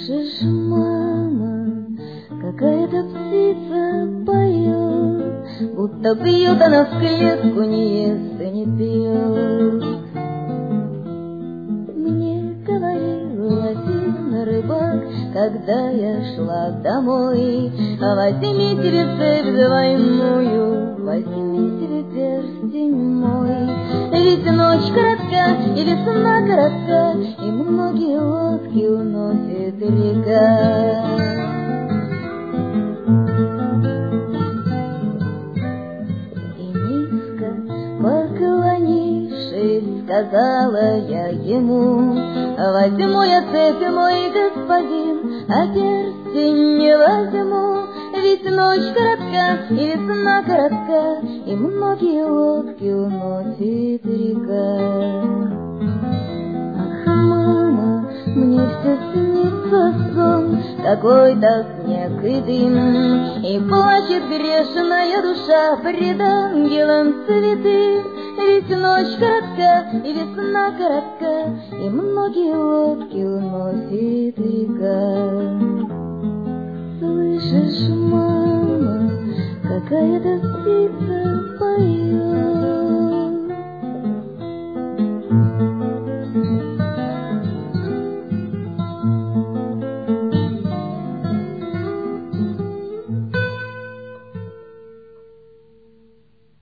Слышишь, мама, какая-то птица поет, будто бьет она в клетку, не ест и не пьет. Мне говорил один рыбак, когда я шла домой: возьмите рецепт двойную, возьмите перстень мой. Ведь ночь коротка и весна коротка, и многие лодки уносит река. Поклонившись, сказала я ему: возьму я цепь, мой господин, а перстень не возьму. Ведь ночь коротка и весна коротка, и многие лодки уносит река. Ах, мама, мне все снится сон, какой-то снег и дым, и плачет грешная душа пред ангелом цветы. Ведь ночь коротка и весна коротка, и многие лодки уносит река. Слышишь, мама, какая-то птица поет.